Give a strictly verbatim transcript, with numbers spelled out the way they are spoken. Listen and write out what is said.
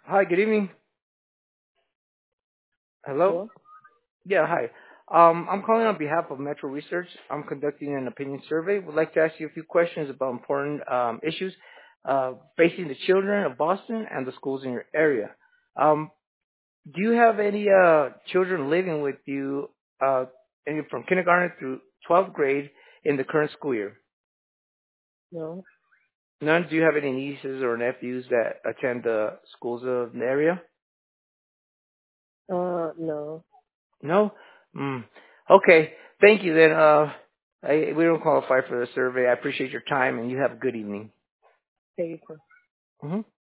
Hi, good evening. Hello? Hello? Yeah, hi. Um, I'm calling on behalf of Metro Research. I'm conducting an opinion survey. Would like to ask you a few questions about important um, issues uh, facing the children of Boston and the schools in your area. Um, do you have any uh, children living with you uh, any from kindergarten through twelfth grade in the current school year? No. None? Do you have any nieces or nephews that attend the schools of the area? Uh, no. No? Mm. Okay. Thank you then. Uh, I, we don't qualify for the survey. I appreciate your time and you have a good evening. Thank you. hmm